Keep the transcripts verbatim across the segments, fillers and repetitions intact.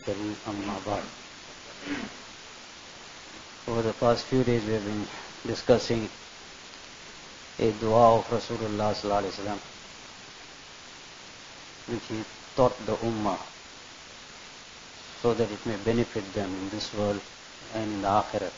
الكريم أما بعد. Over the past few days we have been discussing a dua of Rasulullah sallallahu alaihi wasallam which he taught the Ummah so that it may benefit them in this world and in the Akhirat.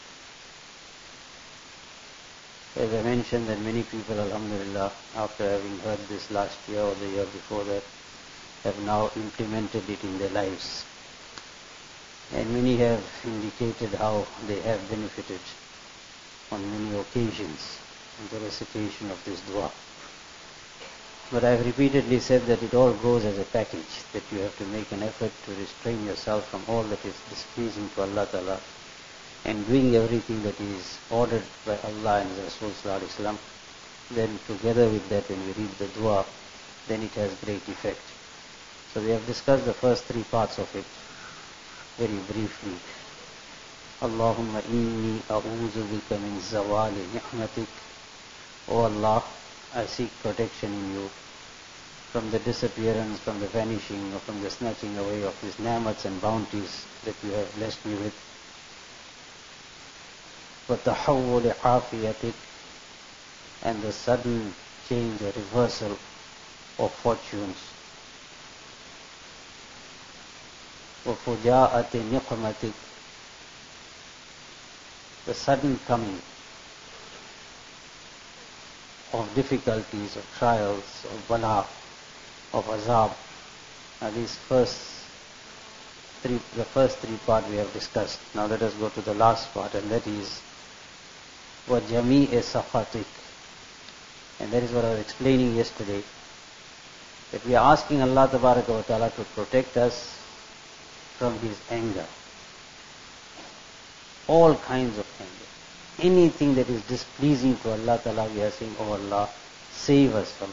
As I mentioned that many people, alhamdulillah, after having heard this last year or the year before that, have now implemented it in their lives. And many have indicated how they have benefited on many occasions in the recitation of this dua. But I have repeatedly said that it all goes as a package, that you have to make an effort to restrain yourself from all that is displeasing to Allah Ta'ala and doing everything that is ordered by Allah and His Rasul Sallallahu Alaihi Wasallam. Then together with that, when we read the dua, then it has great effect. So we have discussed the first three parts of it very briefly. Allahumma inni a'udhu bika min zawali ni'matik. O Allah, I seek protection in you from the disappearance, from the vanishing, or from the snatching away of these ni'mats and bounties that you have blessed me with. Wa tahawwuli afiyatik, and the sudden change or reversal of fortunes. وَفُجَاءَةِ نِقْمَتِكَ, the sudden coming of difficulties, of trials, of bala, of azab. Now these first three, the first three part we have discussed. Now let us go to the last part, and that is وَجَمِيعِ سَخَطِكَ. And that is what I was explaining yesterday, that we are asking Allah Tabaraka wa Ta'ala to protect us from His anger. All kinds of anger. Anything that is displeasing to Allah Ta'ala, we are saying, oh Allah, save us from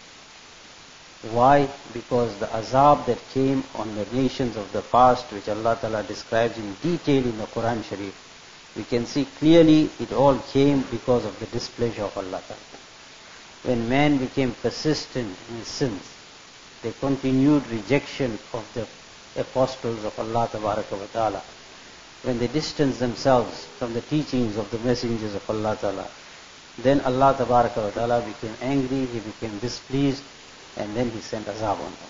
that. Why? Because the azab that came on the nations of the past, which Allah Ta'ala describes in detail in the Quran Sharif, we can see clearly it all came because of the displeasure of Allah Ta'ala. When man became persistent in his sins, they continued rejection of the apostles of Allah Tabaraka wa Ta'ala, when they distanced themselves from the teachings of the messengers of Allah Ta'ala, then Allah Tabaraka wa Ta'ala became angry, He became displeased, and then He sent azab on them.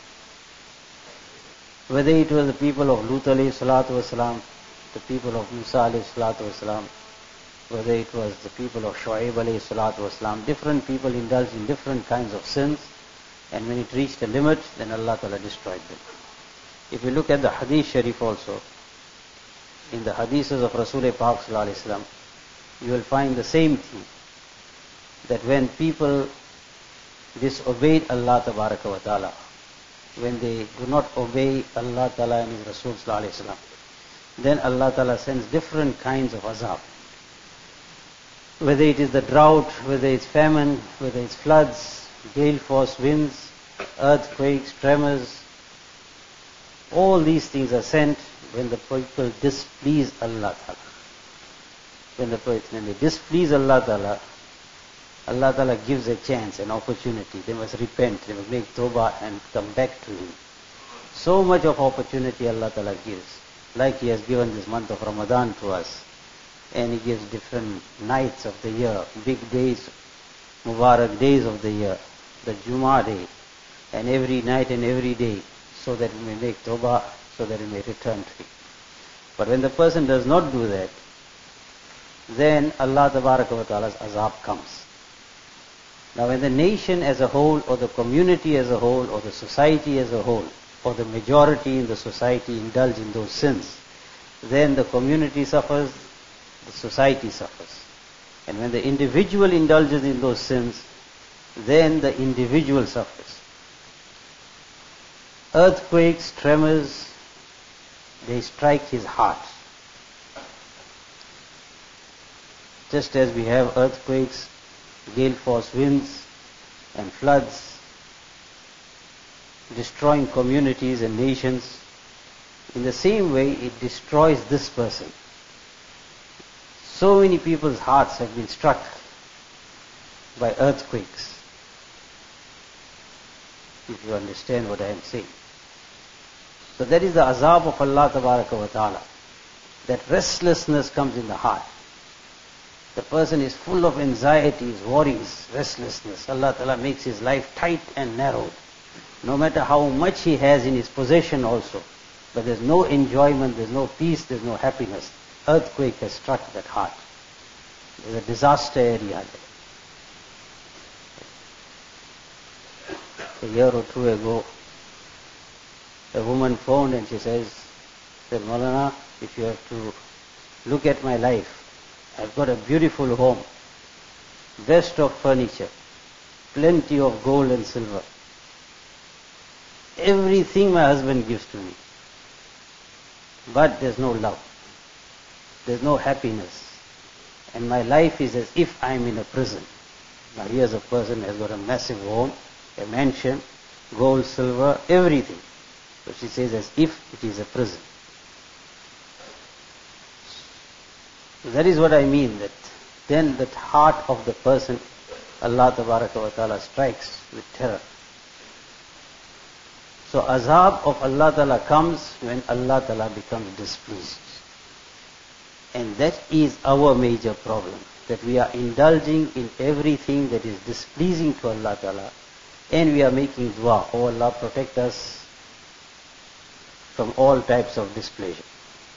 Whether it was the people of Lut alayhi salatu wasalam, the people of Musa alayhi salatu wasalam, whether it was the people of Shu'aib alayhi salatu wasalam, different people indulged in different kinds of sins, and when it reached a limit, then Allah Ta'ala destroyed them. If you look at the Hadith Sharif also, in the Hadiths of Rasulullah Pak Sallallahu Alaihi Wasallam, you will find the same thing, that when people disobeyed Allah Tabaraka wa Ta'ala, when they do not obey Allah Ta'ala and His Rasul Sallallahu Alaihi Wasallam, then Allah Ta'ala sends different kinds of azab. Whether it is the drought, whether it's famine, whether it's floods, gale force winds, earthquakes, tremors, all these things are sent when the people displease Allah Ta'ala. When, the, when they displease Allah Ta'ala, Allah Ta'ala gives a chance, an opportunity. They must repent, they must make tawbah and come back to Him. So much of opportunity Allah Ta'ala gives. Like He has given this month of Ramadan to us. And He gives different nights of the year, big days, Mubarak days of the year, the Jummah day, and every night and every day, so that we may make tawbah, so that we may return to Him. But when the person does not do that, then Allah Tabaraka wa Ta'ala's azab comes. Now when the nation as a whole, or the community as a whole, or the society as a whole, or the majority in the society indulge in those sins, then the community suffers, the society suffers. And when the individual indulges in those sins, then the individual suffers. Earthquakes, tremors, they strike his heart. Just as we have earthquakes, gale force winds, and floods destroying communities and nations, in the same way it destroys this person. So many people's hearts have been struck by earthquakes. If you understand what I am saying. So that is the azab of Allah Tabaraka wa Ta'ala. That restlessness comes in the heart. The person is full of anxieties, worries, restlessness. Allah Ta'ala makes his life tight and narrow. No matter how much he has in his possession also. But there's no enjoyment, there's no peace, there's no happiness. Earthquake has struck that heart. There's a disaster area there. A year or two ago, a woman phoned and she says, said, Maulana, if you have to look at my life, I've got a beautiful home, best of furniture, plenty of gold and silver. Everything my husband gives to me. But there's no love. There's no happiness. And my life is as if I'm in a prison. Now here's a person who has got a massive home, a mansion, gold, silver, everything. So she says as if it is a prison. So that is what I mean, that then the heart of the person, Allah Tabaraka wa Ta'ala strikes with terror. So azab of Allah Ta'ala comes when Allah Ta'ala becomes displeased. And that is our major problem, that we are indulging in everything that is displeasing to Allah Ta'ala, and we are making dua, oh Allah, protect us from all types of displeasure.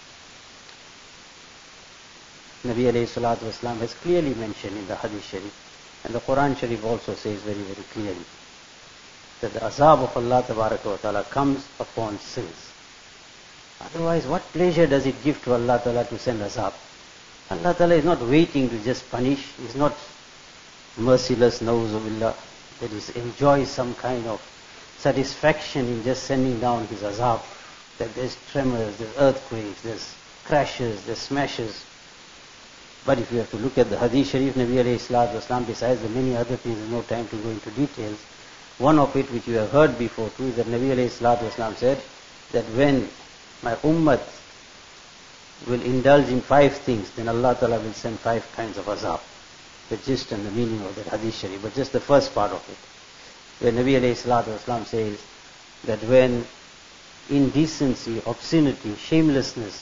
Nabi alayhi salatu wasalam has clearly mentioned in the Hadith Sharif, and the Quran Sharif also says very, very clearly, that the azab of Allah Tabaraka wa Ta'ala comes upon sins. Otherwise, what pleasure does it give to Allah Ta'ala to send azab? Allah Ta'ala is not waiting to just punish. He is not merciless, na'uzubillah, that he enjoys some kind of satisfaction in just sending down his azab. That there's tremors, there's earthquakes, there's crashes, there's smashes. But if you have to look at the Hadith Sharif, Nabi alayhi salatu wasalam, besides the many other things, there's no time to go into details. One of it which you have heard before too is that Nabi alayhi salatu wasalam said that when my ummah will indulge in five things, then Allah Ta'ala will send five kinds of azab. The gist and the meaning of that Hadith Sharif, but just the first part of it. Where Nabi alayhi salatu wasalam says that when indecency, obscenity, shamelessness,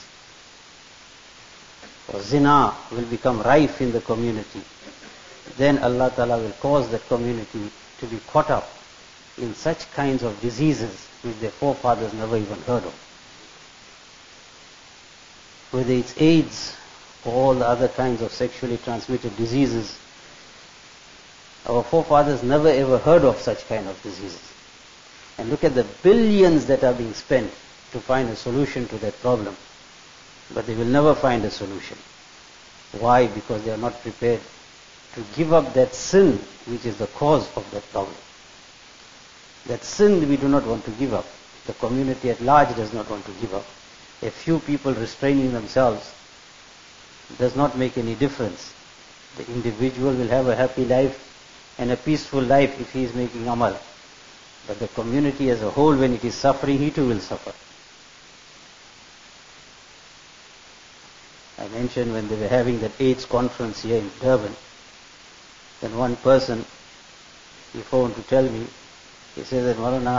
or zina will become rife in the community, then Allah Ta'ala will cause that community to be caught up in such kinds of diseases which their forefathers never even heard of. Whether it's AIDS or all the other kinds of sexually transmitted diseases, our forefathers never ever heard of such kind of diseases. And look at the billions that are being spent to find a solution to that problem. But they will never find a solution. Why? Because they are not prepared to give up that sin which is the cause of that problem. That sin we do not want to give up. The community at large does not want to give up. A few people restraining themselves does not make any difference. The individual will have a happy life and a peaceful life if he is making amal. But the community as a whole, when it is suffering, he too will suffer. I mentioned when they were having that AIDS conference here in Durban, then one person, he phoned to tell me, he said that, Maulana,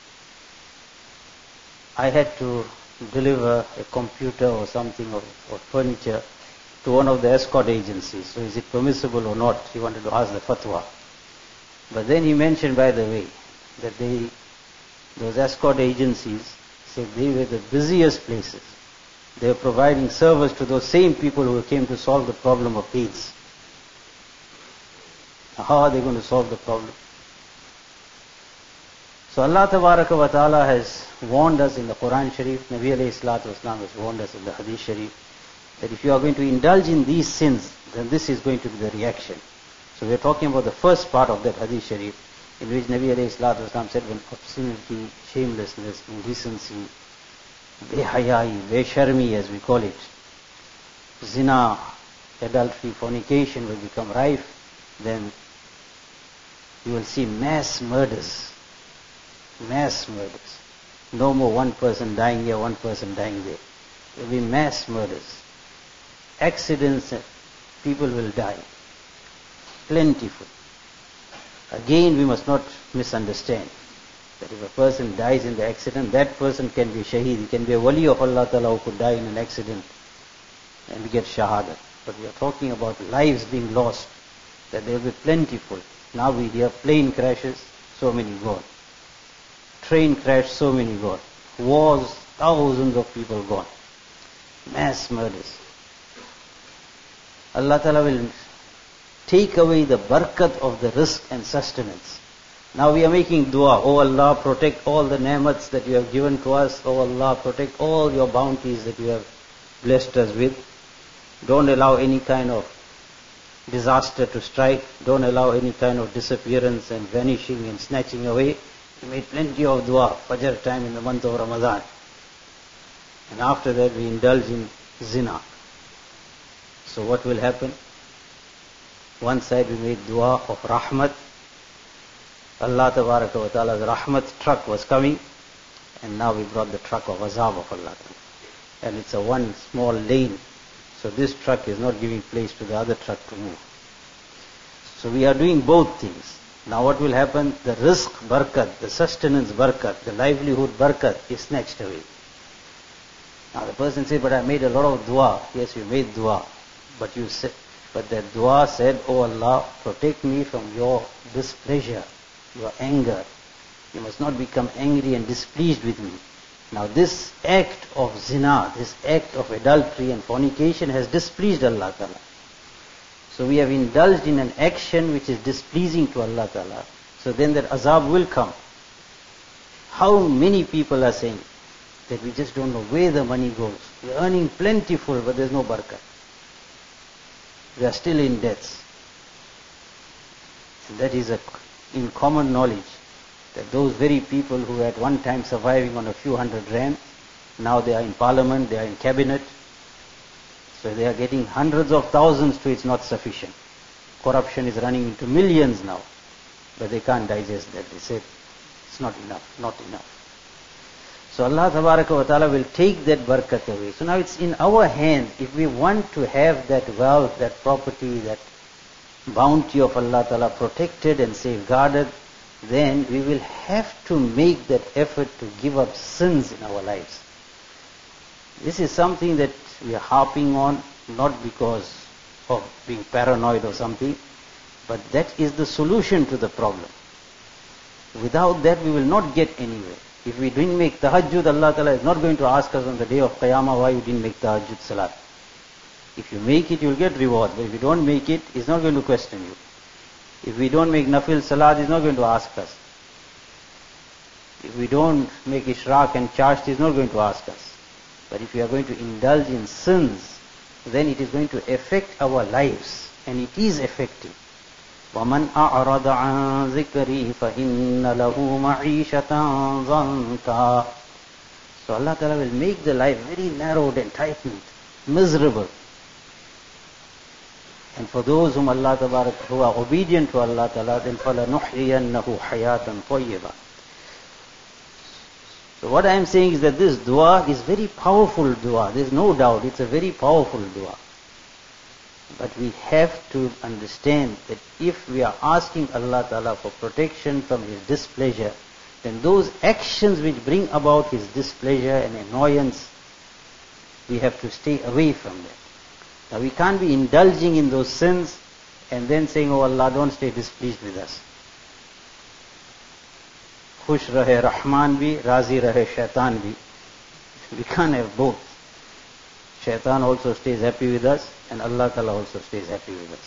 I had to deliver a computer or something or, or furniture to one of the escort agencies. So is it permissible or not? He wanted to ask the fatwa. But then he mentioned, by the way, that they, those escort agencies, said they were the busiest places. They were providing service to those same people who came to solve the problem of AIDS. Now, how are they going to solve the problem? So Allah Tabaraka wa Ta'ala has warned us in the Quran Sharif, Nabi alayhi salatu wasalam has warned us in the Hadith Sharif, that if you are going to indulge in these sins, then this is going to be the reaction. So we are talking about the first part of that Hadith Sharif, in which Nabi alayhi salatu wasalam said, when obscenity, shamelessness, indecency, behayai, besharmi as we call it, zina, adultery, fornication will become rife, then you will see mass murders. Mass murders. No more one person dying here, one person dying there. There will be mass murders. Accidents, people will die. Plentiful. Again, we must not misunderstand. that if a person dies in the accident, that person can be shaheed. He can be a wali of Allah Ta'ala who could die in an accident and get shahada. But we are talking about lives being lost, that they will be plentiful. Now we hear plane crashes, so many gone. Train crash, so many gone. Wars, thousands of people gone. Mass murders. Allah Ta'ala will take away the barakat of the rizq and sustenance. Now we are making dua. Oh Allah, protect all the ni'mats that you have given to us. Oh Allah, protect all your bounties that you have blessed us with. Don't allow any kind of disaster to strike. Don't allow any kind of disappearance and vanishing and snatching away. We made plenty of dua, Fajr time in the month of Ramadan. And after that we indulge in zina. So what will happen? One side we made dua of rahmat. Allah Tabaraka wa Ta'ala's rahmat truck was coming, and now we brought the truck of azab of Allah. And it's a one small lane, so this truck is not giving place to the other truck to move. So we are doing both things. Now what will happen? The rizq barakat, the sustenance barakat, the livelihood barakat is snatched away. Now the person said, but I made a lot of dua. Yes, you made dua, but you said, but that dua said, oh Allah, protect me from your displeasure, your anger. You must not become angry and displeased with me. Now this act of zina, this act of adultery and fornication has displeased Allah Ta'ala. So we have indulged in an action which is displeasing to Allah Ta'ala. So then that azab will come. How many people are saying that we just don't know where the money goes. We are earning plentiful, but there's no barakat. We are still in debts. And that is a, in common knowledge, that those very people who at one time surviving on a few hundred rand, now they are in parliament, they are in cabinet, so they are getting hundreds of thousands to it's not sufficient. Corruption is running into millions now, but they can't digest that. They say, it's not enough, not enough. So Allah Tabaraka wa Ta'ala will take that barakat away. So now it's in our hands. If we want to have that wealth, that property, that bounty of Allah Ta'ala protected and safeguarded, then we will have to make that effort to give up sins in our lives. This is something that we are harping on, not because of being paranoid or something, but that is the solution to the problem. Without that we will not get anywhere. If we didn't make tahajjud, Allah Ta'ala is not going to ask us on the day of Qiyamah why you didn't make tahajjud salat. If you make it, you will get reward. But if you don't make it, He's not going to question you. If we don't make nafil salat, He's not going to ask us. If we don't make ishraq and chasht, He's not going to ask us. But if we are going to indulge in sins, then it is going to affect our lives. And it is affecting. وَمَنْ أَعْرَضَ عَنْ ذِكْرِي فَإِنَّ لَهُ مَعِيشَةً ضَنْكًا. So Allah Ta'ala will make the life very narrowed and tightened, miserable. And for those whom Allah Ta'ala, who are obedient to Allah Ta'ala, then فَلَنُحْيِيَنَّهُ حَيَاةً طَيِّبًا. So what I am saying is that this dua is very powerful dua. There is no doubt, it's a very powerful dua. But we have to understand that if we are asking Allah Ta'ala for protection from His displeasure, then those actions which bring about His displeasure and annoyance, we have to stay away from that. Now we can't be indulging in those sins and then saying, oh Allah, don't stay displeased with us. Khush rahe Rahman bhi, razi rahe Shaitan bhi. We can't have both. Shaitan also stays happy with us, and Allah Ta'ala also stays happy with us.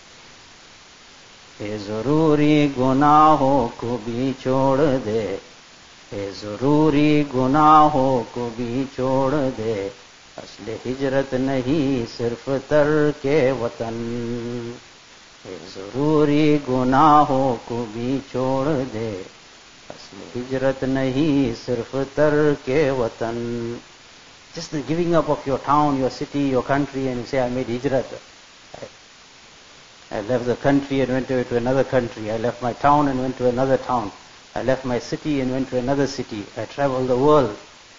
ए ज़रूरी गुनाहों को भी छोड़ दे, ए ज़रूरी गुनाहों को भी छोड़ दे, असले हिजरत नहीं सिर्फ तर्के वतन, ए ज़रूरी गुनाहों को भी छोड़ दे, असले हिजरत नहीं सिर्फ तर्के वतन. Just the giving up of your town, your city, your country, and you say, I made hijrat. I, I left the country and went to, to another country. I left my town and went to another town. I left my city and went to another city. I traveled the world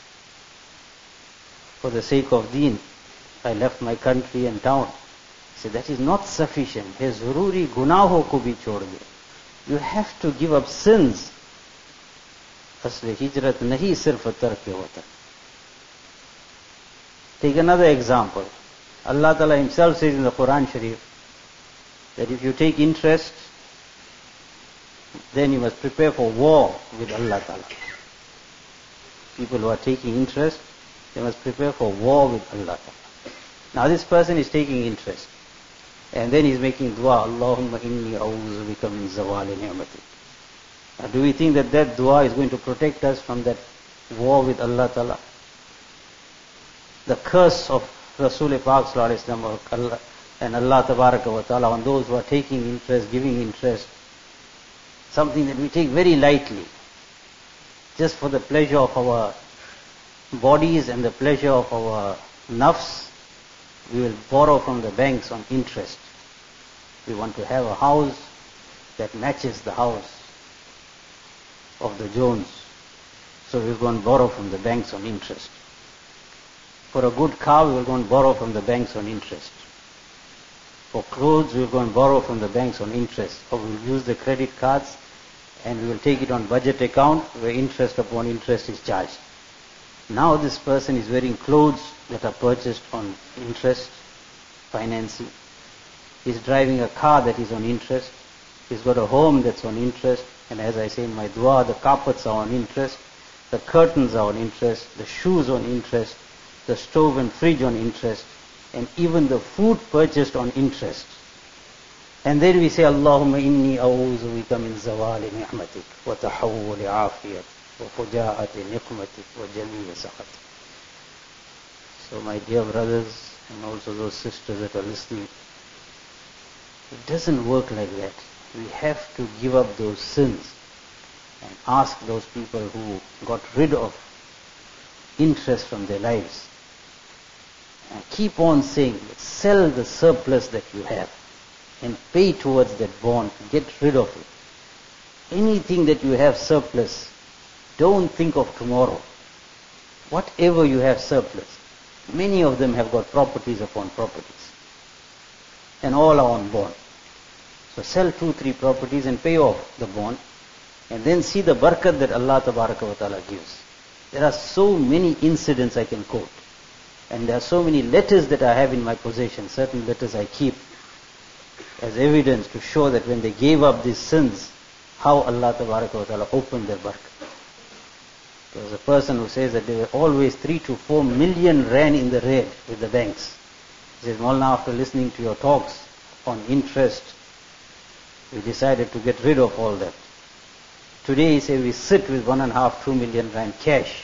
for the sake of deen. I left my country and town. So that is not sufficient. Hai zururi gunaho ko bhi chhod de. You have to give up sins. असली हिजरत नहीं सिर्फ तर्क वतन. Take another example. Allah Ta'ala himself says in the Quran Sharif that if you take interest, then you must prepare for war with Allah Ta'ala. People who are taking interest, they must prepare for war with Allah Ta'ala. Now this person is taking interest, and then he's making dua, Allahumma inni a'udhu bika min zawali ni'matik. Now do we think that that dua is going to protect us from that war with Allah Ta'ala? The curse of Rasul Pak Sallallahu Alaihi Wasallam and Allah Tabaraka wa Ta'ala on those who are taking interest, giving interest, something that we take very lightly, just for the pleasure of our bodies and the pleasure of our nafs. We will borrow from the banks on interest. We want to have a house that matches the house of the Jones, so we'll go and borrow from the banks on interest. For a good car, we will go and borrow from the banks on interest. For clothes, we will go and borrow from the banks on interest. Or we will use the credit cards and we will take it on budget account where interest upon interest is charged. Now this person is wearing clothes that are purchased on interest, financing. He's driving a car that is on interest. He's got a home that's on interest. And as I say in my dua, the carpets are on interest, the curtains are on interest, the shoes on interest, the stove and fridge on interest, and even the food purchased on interest. And then we say, Allahumma inni a'udhu bika min zawali ni'matik, wa tahawwuli afiyat, wa fuja'ati niqmatik, wa jamili sakhatik. So my dear brothers, and also those sisters that are listening, it doesn't work like that. We have to give up those sins and ask those people who got rid of interest from their lives. And keep on saying, sell the surplus that you have and pay towards that bond. Get rid of it. Anything that you have surplus, don't think of tomorrow. Whatever you have surplus, many of them have got properties upon properties. And all are on bond. So sell two, three properties and pay off the bond. And then see the barakat that Allah Tabaraka wa Ta'ala gives. There are so many incidents I can quote. And there are so many letters that I have in my possession. Certain letters I keep as evidence to show that when they gave up these sins, how Allah Tabaraka wa Ta'ala opened their barakat. There was a person who says that there were always three to four million rand in the red with the banks. He says, Maulana, after listening to your talks on interest, we decided to get rid of all that. Today, he said, we sit with one and a half, two million rand cash.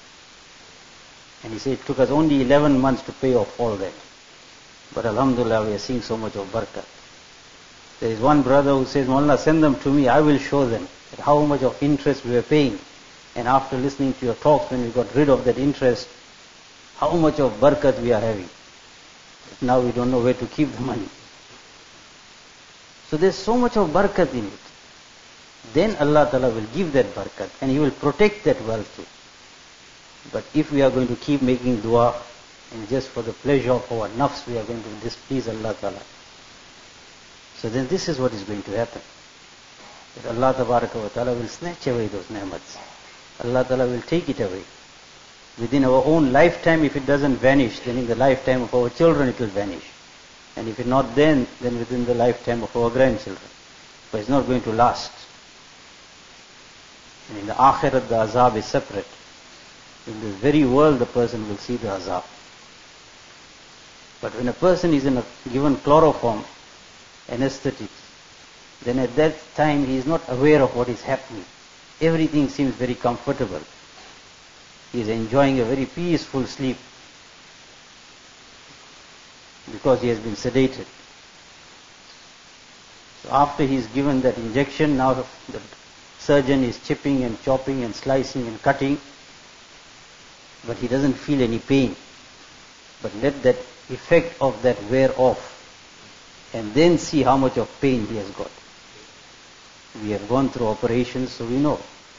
And he said, it took us only eleven months to pay off all that. But alhamdulillah, we are seeing so much of barakah. There is one brother who says, Maulana, send them to me, I will show them how much of interest we were paying. And after listening to your talks, when we got rid of that interest, how much of barakat we are having. Now we don't know where to keep the money. So there's so much of barakat in it. Then Allah Ta'ala will give that barakat and He will protect that wealth too. But if we are going to keep making dua and just for the pleasure of our nafs we are going to displease Allah Ta'ala, so then this is what is going to happen. That Allah Tabaraka wa Ta'ala will snatch away those ni'mats. Allah Ta'ala will take it away. Within our own lifetime, if it doesn't vanish, then in the lifetime of our children it will vanish. And if it not then, then within the lifetime of our grandchildren. But it's not going to last. And in the akhirat, the azab is separate. In this very world, the person will see the azab. But when a person is in a given chloroform, anesthetics, then at that time he is not aware of what is happening. Everything seems very comfortable. He is enjoying a very peaceful sleep because he has been sedated. So after he is given that injection, now the surgeon is chipping and chopping and slicing and cutting, but he doesn't feel any pain. But let that effect of that wear off and then see how much of pain he has got. We have gone through operations, so we know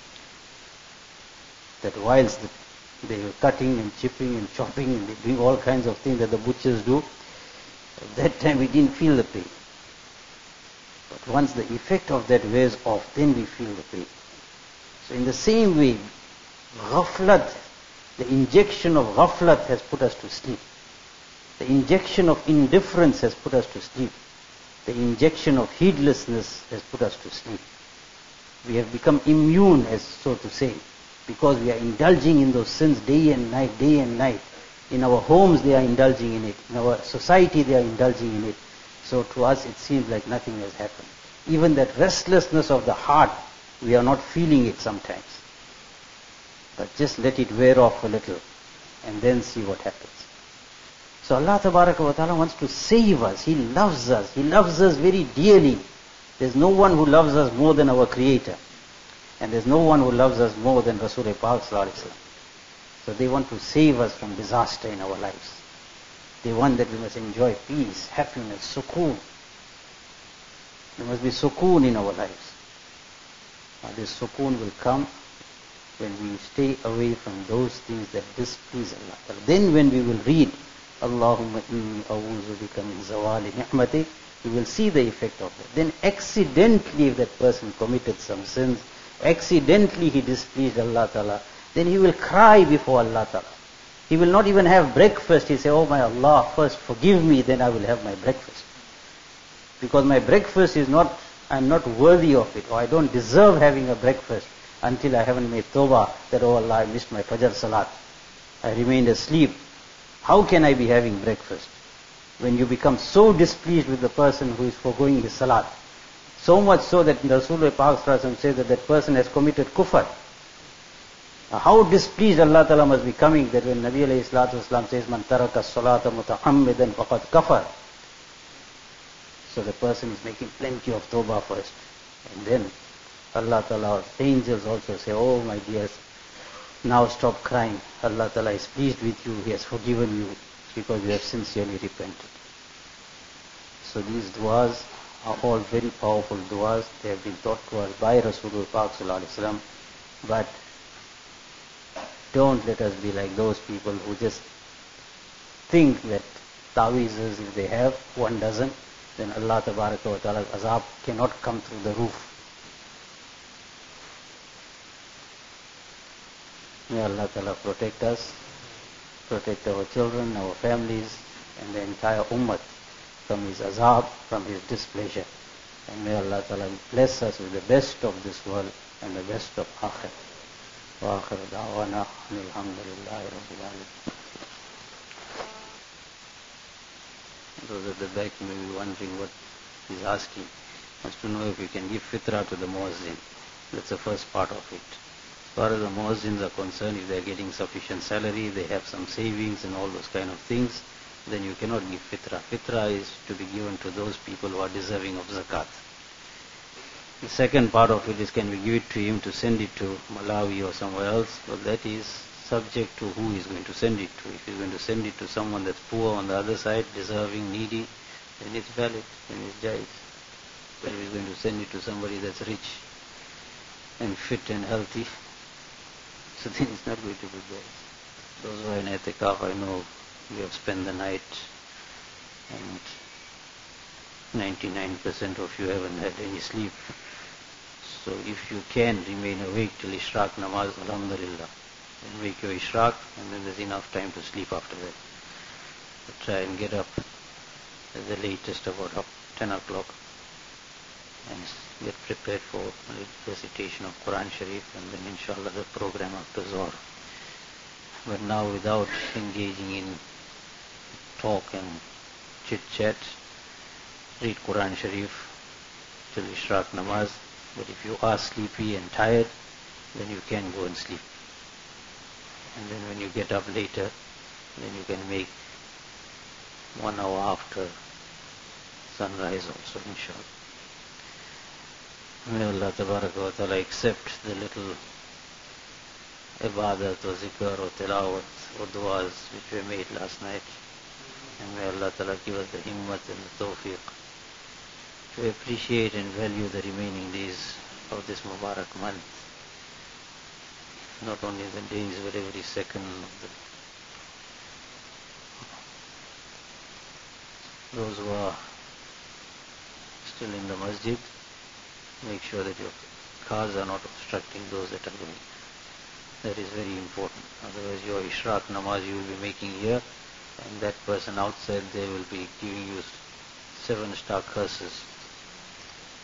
that whilst the, they were cutting and chipping and chopping and they doing all kinds of things that the butchers do, at that time we didn't feel the pain. But once the effect of that wears off, then we feel the pain. So in the same way, ghaflat, the injection of ghaflat has put us to sleep. The injection of indifference has put us to sleep. The injection of heedlessness has put us to sleep. We have become immune, as so to say, because we are indulging in those sins day and night, day and night. In our homes they are indulging in it. In our society they are indulging in it. So to us it seems like nothing has happened. Even that restlessness of the heart, we are not feeling it sometimes. But just let it wear off a little and then see what happens. So Allah Tabaraka wa Ta'ala wants to save us. He loves us. He loves us very dearly. There's no one who loves us more than our Creator. And there's no one who loves us more than Rasulullah Pak Sallallahu Alaihi Wasallam. So they want to save us from disaster in our lives. They want that we must enjoy peace, happiness, sukoon. There must be sukoon in our lives. Now this sukoon will come when we stay away from those things that displease Allah. Then when we will read Allahumma inni a'udhu bika min zawali ni'matik, we will see the effect of it. Then accidentally if that person committed some sins, accidentally he displeased Allah Ta'ala, then he will cry before Allah Ta'ala. He will not even have breakfast. He say, oh my Allah, first forgive me, then I will have my breakfast. Because my breakfast is not, I am not worthy of it, or I don't deserve having a breakfast until I haven't made tawbah that, oh Allah, I missed my Fajr Salat. I remained asleep. How can I be having breakfast? When you become so displeased with the person who is foregoing his Salat, so much so that Rasulullah Pak says that that person has committed kufr. How displeased Allah Ta'ala must be coming that when Nabi alayhi salatu wasalam says, Man taraka salata muta'ammidan faqad kafar. So the person is making plenty of tawbah first. And then Allah Ta'ala, angels also say, oh my dears, now stop crying. Allah Ta'ala is pleased with you. He has forgiven you because you have sincerely repented. So these du'as are all very powerful du'as. They have been taught to us by Rasulullah Pak Sallallahu Alaihi Wasallam. But don't let us be like those people who just think that ta'weezes, if they have, one doesn't, then Allah Tabaraka wa Ta'ala's azab cannot come through the roof. May Allah Ta'ala protect us, protect our children, our families, and the entire ummah from his azab, from his displeasure. And may Allah Ta'ala bless us with the best of this world and the best of akhir. Wa akhir da'wana alhamdulillahi rabbil alamin. Those at the back may be wondering what he's asking. Wants to know if we can give fitrah to the muazzin. That's the first part of it. As far as the muazzins are concerned, if they are getting sufficient salary, they have some savings and all those kind of things, then you cannot give fitrah. Fitrah is to be given to those people who are deserving of zakat. The second part of it is, can we give it to him to send it to Malawi or somewhere else? Well, that is subject to who is going to send it to. If he's going to send it to someone that's poor on the other side, deserving, needy, then it's valid, then it's jais. But if he's going to send it to somebody that's rich and fit and healthy, so then it's not going to be jais. Those who are in Etikaf, I know we have spent the night and ninety-nine percent of you haven't had any sleep. So if you can remain awake till Ishraq Namaz, alhamdulillah, then wake your Ishraq and then there's enough time to sleep after that. But try and get up at the latest about up ten o'clock and get prepared for a recitation of Quran Sharif and then inshallah the program after Zohar. But now without engaging in talk and chit-chat, read Quran Sharif till Ishraq Namaz. But if you are sleepy and tired, then you can go and sleep. And then when you get up later, then you can make one hour after sunrise also, inshallah. May Allah Tabaraka wa Ta'ala accept the little ibadat or zikr or tilawat or du'as which were made last night. And may Allah Ta'ala give us the himmat and the tawfiq to appreciate and value the remaining days of this Mubarak month. Not only the days, but every second of the... Those who are still in the masjid, make sure that your cars are not obstructing those that are going. That is very important. Otherwise your Ishraq namaz you will be making here, and that person outside there will be giving you seven star curses